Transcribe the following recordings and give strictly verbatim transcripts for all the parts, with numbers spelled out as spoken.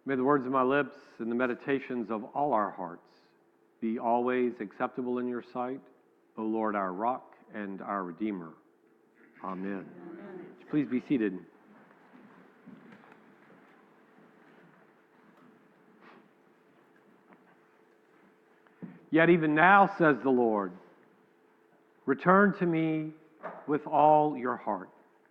May the words of my lips and the meditations of all our hearts be always acceptable in your sight, O Lord, our rock and our Redeemer. Amen. Please be seated. Yet even now, says the Lord, return to me with all your heart.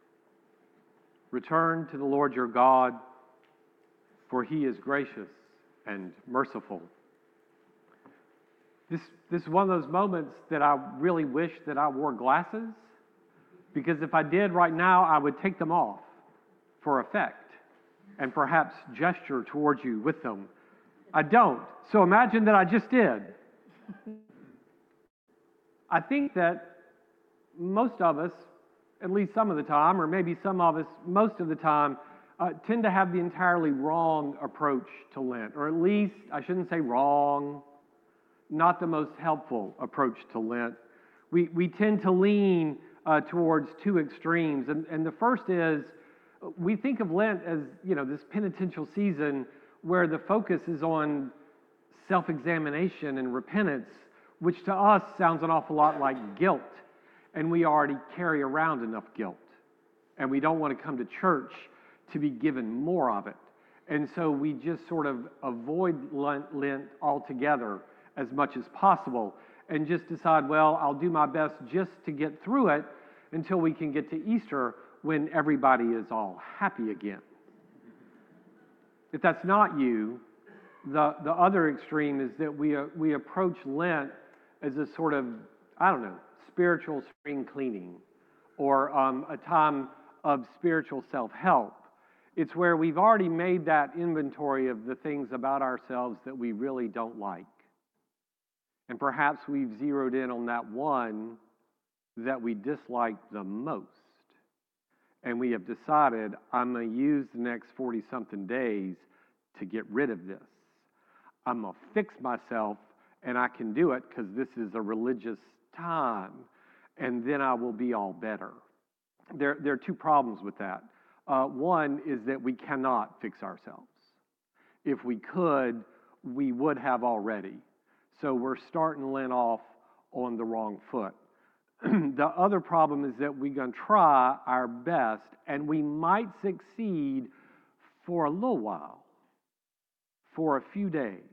Return to the Lord your God, for he is gracious and merciful. This, this is one of those moments that I really wish that I wore glasses, because if I did right now, I would take them off for effect and perhaps gesture towards you with them. I don't. So imagine that I just did. I think that most of us, at least some of the time, or maybe some of us most of the time, uh, tend to have the entirely wrong approach to Lent, or at least, I shouldn't say wrong, not the most helpful approach to Lent. We, we tend to lean uh, towards two extremes, and, and the first is, we think of Lent as, you know, this penitential season where the focus is on self-examination and repentance, which to us sounds an awful lot like guilt, and we already carry around enough guilt, and we don't want to come to church to be given more of it, and so we just sort of avoid Lent, Lent altogether as much as possible, and just decide, well, I'll do my best just to get through it until we can get to Easter when everybody is all happy again. If that's not you, The, the other extreme is that we, uh, we approach Lent as a sort of, I don't know, spiritual spring cleaning, or um, a time of spiritual self-help. It's where we've already made that inventory of the things about ourselves that we really don't like. And perhaps we've zeroed in on that one that we dislike the most. And we have decided, I'm going to use the next forty-something days to get rid of this. I'm going to fix myself, and I can do it because this is a religious time, and then I will be all better. There, there are two problems with that. Uh, one is that we cannot fix ourselves. If we could, we would have already. So we're starting Lent off on the wrong foot. The other problem is that we're going to try our best, and we might succeed for a little while, for a few days,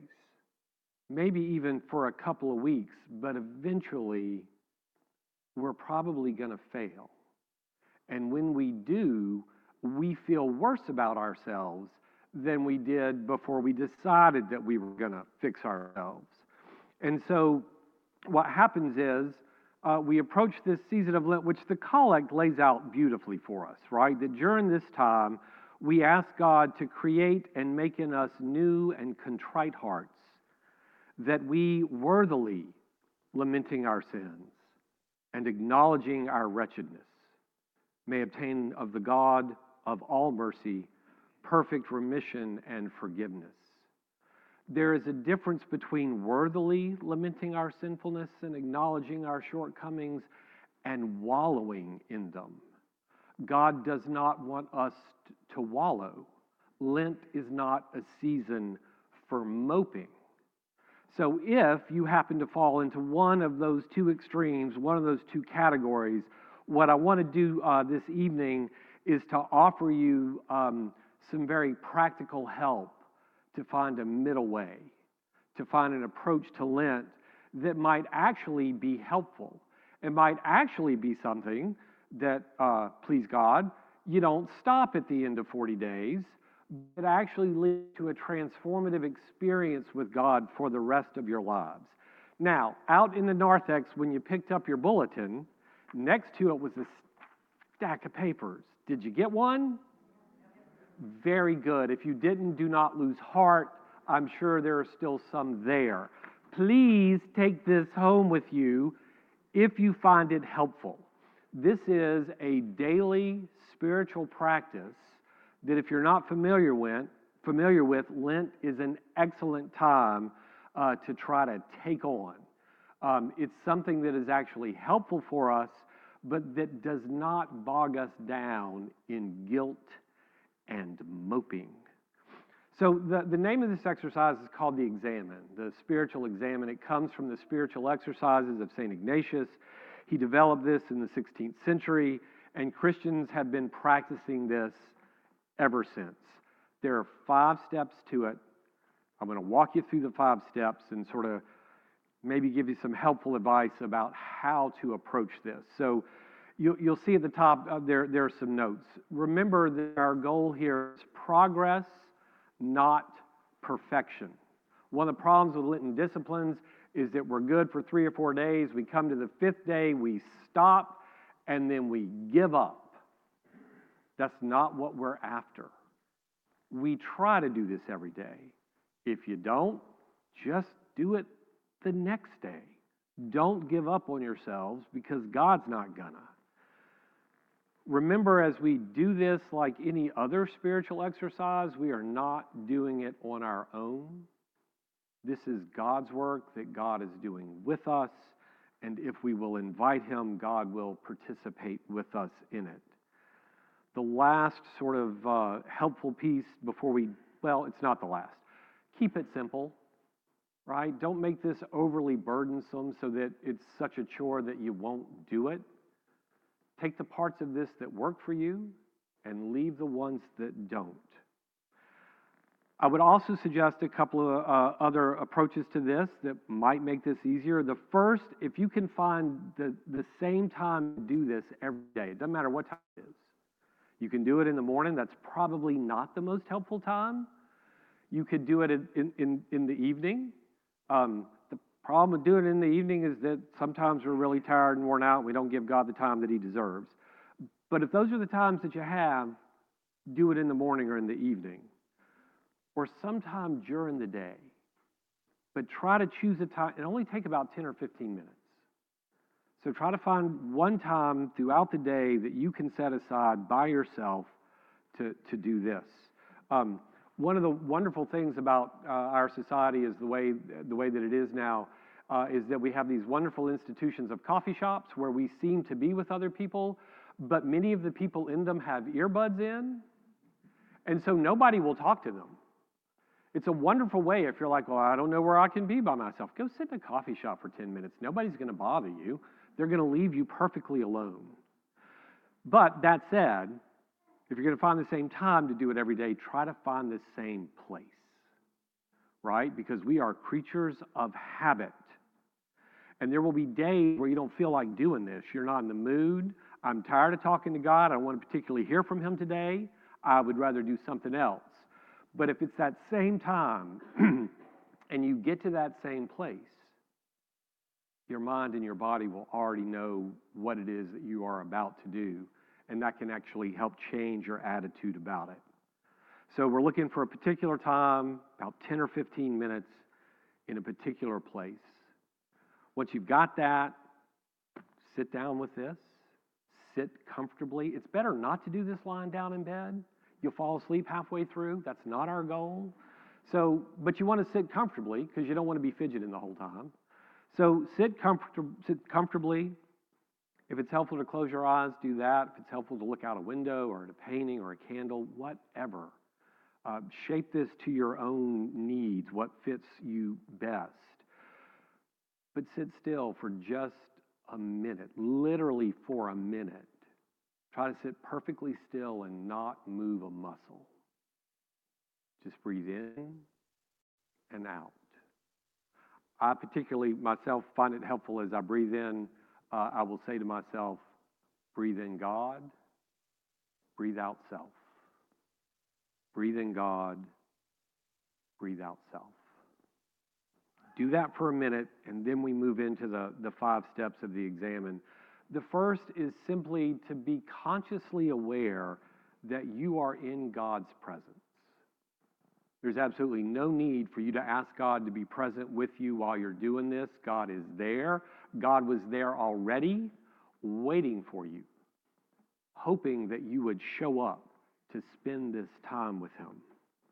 maybe even for a couple of weeks, but eventually we're probably going to fail. And when we do, we feel worse about ourselves than we did before we decided that we were going to fix ourselves. And so what happens is uh, we approach this season of Lent, which the collect lays out beautifully for us, right? That during this time, we ask God to create and make in us new and contrite hearts, that we worthily, lamenting our sins and acknowledging our wretchedness, may obtain of the God of all mercy perfect remission and forgiveness. There is a difference between worthily lamenting our sinfulness and acknowledging our shortcomings and wallowing in them. God does not want us to wallow. Lent is not a season for moping. So if you happen to fall into one of those two extremes, one of those two categories, what I want to do uh, this evening is to offer you um, some very practical help to find a middle way, to find an approach to Lent that might actually be helpful. It might actually be something that, uh, please God, you don't stop at the end of forty days, but actually lead to a transformative experience with God for the rest of your lives. Now, out in the narthex, when you picked up your bulletin, next to it was a stack of papers. Did you get one? Very good. If you didn't, do not lose heart. I'm sure there are still some there. Please take this home with you if you find it helpful. This is a daily spiritual practice that if you're not familiar with, familiar with, Lent is an excellent time uh, to try to take on. Um, it's something that is actually helpful for us, but that does not bog us down in guilt and moping. So the, the name of this exercise is called the Examen, the spiritual examen. It comes from the spiritual exercises of Saint Ignatius. He developed this in the sixteenth century, and Christians have been practicing this ever since. There are five steps to it. I'm going to walk you through the five steps and sort of maybe give you some helpful advice about how to approach this. So you'll, you'll see at the top, uh, there, there are some notes. Remember that our goal here is progress, not perfection. One of the problems with Lenten disciplines is that we're good for three or four days. We come to the fifth day, we stop, and then we give up. That's not what we're after. We try to do this every day. If you don't, just do it the next day. Don't give up on yourselves because God's not gonna. Remember, as we do this like any other spiritual exercise, we are not doing it on our own. This is God's work that God is doing with us, and if we will invite Him, God will participate with us in it. The last sort of uh, helpful piece before we, well, it's not the last. Keep it simple, right? Don't make this overly burdensome so that it's such a chore that you won't do it. Take the parts of this that work for you and leave the ones that don't. I would also suggest a couple of uh, other approaches to this that might make this easier. The first, if you can find the, the same time to do this every day, it doesn't matter what time it is. You can do it in the morning. That's probably not the most helpful time. You could do it in, in, in the evening. Um, the problem with doing it in the evening is that sometimes we're really tired and worn out and we don't give God the time that He deserves. But if those are the times that you have, do it in the morning or in the evening, or sometime during the day. But try to choose a time. It only take about ten or fifteen minutes. So try to find one time throughout the day that you can set aside by yourself to, to do this. Um, one of the wonderful things about uh, our society is the way, the way that it is now, uh, is that we have these wonderful institutions of coffee shops where we seem to be with other people, but many of the people in them have earbuds in, and so nobody will talk to them. It's a wonderful way if you're like, well, I don't know where I can be by myself. Go sit in a coffee shop for ten minutes. Nobody's going to bother you. They're going to leave you perfectly alone. But that said, if you're going to find the same time to do it every day, try to find the same place, right? Because we are creatures of habit. And there will be days where you don't feel like doing this. You're not in the mood. I'm tired of talking to God. I don't want to particularly hear from Him today. I would rather do something else. But if it's that same time and you get to that same place, your mind and your body will already know what it is that you are about to do, and that can actually help change your attitude about it. So we're looking for a particular time, about ten or fifteen minutes in a particular place. Once you've got that, sit down with this, sit comfortably. It's better not to do this lying down in bed. You'll fall asleep halfway through. That's not our goal. So, but you want to sit comfortably because you don't want to be fidgeting the whole time. So sit, comfort- sit comfortably. If it's helpful to close your eyes, do that. If it's helpful to look out a window or at a painting or a candle, whatever. Uh, shape this to your own needs, what fits you best. But sit still for just a minute, literally for a minute. Try to sit perfectly still and not move a muscle. Just breathe in and out. I particularly, myself, find it helpful as I breathe in, uh, I will say to myself, breathe in God, breathe out self. Breathe in God, breathe out self. Do that for a minute, and then we move into the, the five steps of the Examen. The first is simply to be consciously aware that you are in God's presence. There's absolutely no need for you to ask God to be present with you while you're doing this. God is there. God was there already, waiting for you, hoping that you would show up to spend this time with Him.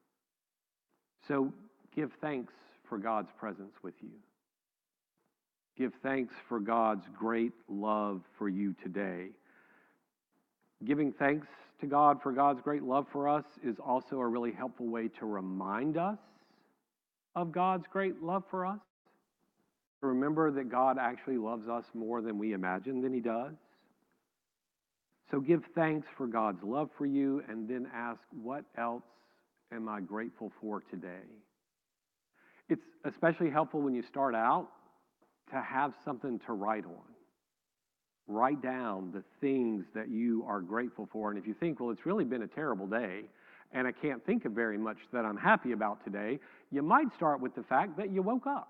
So give thanks for God's presence with you. Give thanks for God's great love for you today. Giving thanks to God for God's great love for us is also a really helpful way to remind us of God's great love for us. Remember that God actually loves us more than we imagine than he does. So give thanks for God's love for you, and then ask, what else am I grateful for today? It's especially helpful when you start out to have something to write on. Write down the things that you are grateful for. And if you think, well, it's really been a terrible day, and I can't think of very much that I'm happy about today, you might start with the fact that you woke up.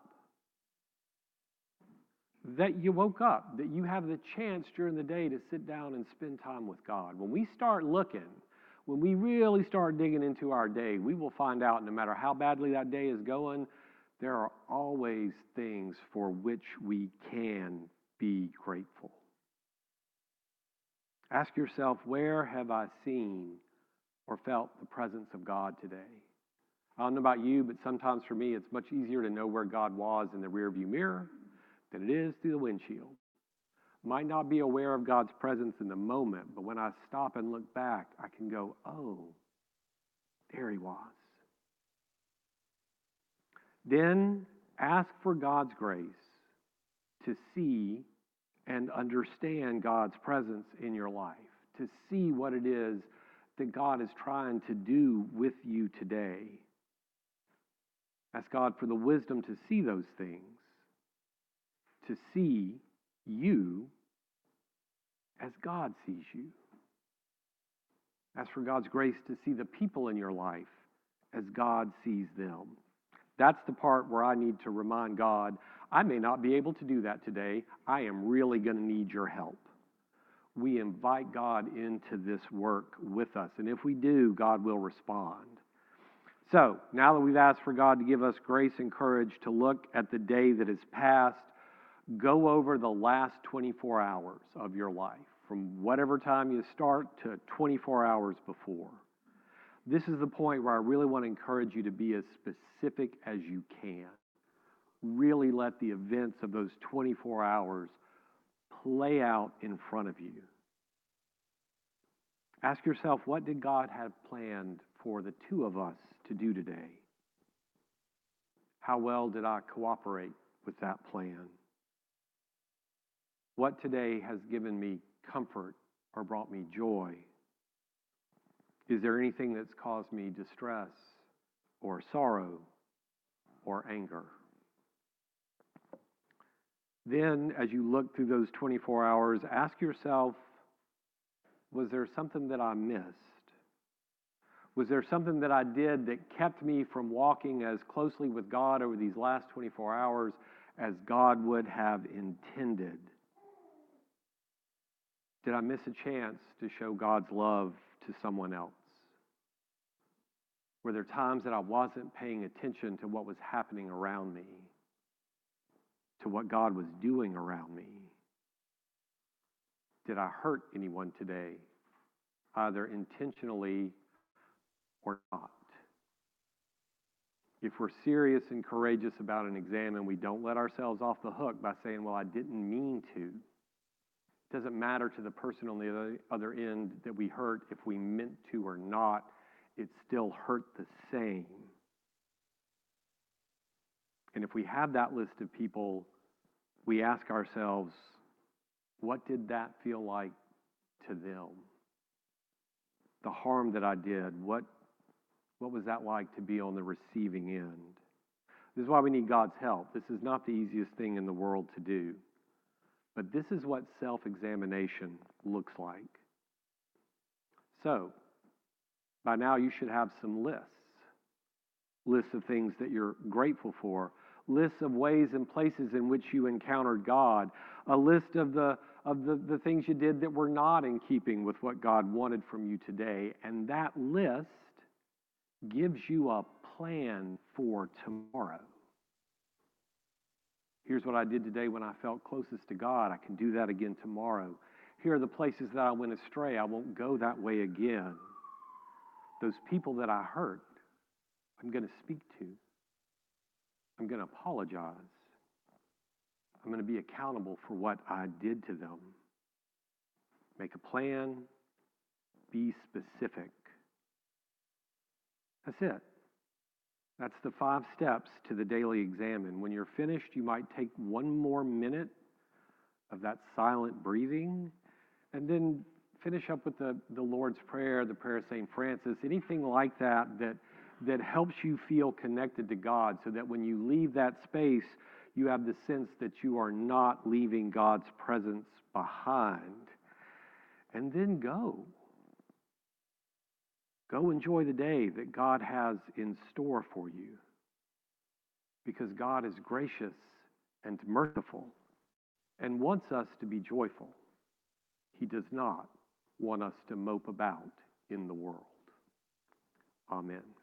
That you woke up, that you have the chance during the day to sit down and spend time with God. When we start looking, when we really start digging into our day, we will find out no matter how badly that day is going, there are always things for which we can be grateful. Ask yourself, where have I seen or felt the presence of God today? I don't know about you, but sometimes for me, it's much easier to know where God was in the rearview mirror than it is through the windshield. Might not be aware of God's presence in the moment, but when I stop and look back, I can go, oh, there he was. Then ask for God's grace to see and understand God's presence in your life, to see what it is that God is trying to do with you today. Ask God for the wisdom to see those things, to see you as God sees you. Ask for God's grace to see the people in your life as God sees them. That's the part where I need to remind God, I may not be able to do that today. I am really going to need your help. We invite God into this work with us, and if we do, God will respond. So, now that we've asked for God to give us grace and courage to look at the day that is past, go over the last twenty-four hours of your life, from whatever time you start to twenty-four hours before. This is the point where I really want to encourage you to be as specific as you can. Really let the events of those twenty-four hours play out in front of you. Ask yourself, what did God have planned for the two of us to do today? How well did I cooperate with that plan? What today has given me comfort or brought me joy? Is there anything that's caused me distress or sorrow or anger? Then, as you look through those twenty-four hours, ask yourself, was there something that I missed? Was there something that I did that kept me from walking as closely with God over these last twenty-four hours as God would have intended? Did I miss a chance to show God's love to someone else? Were there times that I wasn't paying attention to what was happening around me, to what God was doing around me? Did I hurt anyone today, either intentionally or not? If we're serious and courageous about an exam and we don't let ourselves off the hook by saying, well, I didn't mean to, it doesn't matter to the person on the other, other end that we hurt if we meant to or not, it still hurt the same. And if we have that list of people, we ask ourselves, what did that feel like to them? The harm that I did, what, what was that like to be on the receiving end? This is why we need God's help. This is not the easiest thing in the world to do. But this is what self-examination looks like. So, by now you should have some lists. Lists of things that you're grateful for. Lists of ways and places in which you encountered God. A list of the of the, the things you did that were not in keeping with what God wanted from you today. And that list gives you a plan for tomorrow. Here's what I did today when I felt closest to God. I can do that again tomorrow. Here are the places that I went astray. I won't go that way again. Those people that I hurt, I'm going to speak to. I'm going to apologize. I'm going to be accountable for what I did to them. Make a plan be specific. That's it. That's the five steps to the daily examine. When you're finished, you might take one more minute of that silent breathing, and then finish up with the, the Lord's Prayer, the prayer of Saint Francis, anything like that, that that helps you feel connected to God, so that when you leave that space, you have the sense that you are not leaving God's presence behind. And then go. Go enjoy the day that God has in store for you, because God is gracious and merciful and wants us to be joyful. He does not want us to mope about in the world. Amen.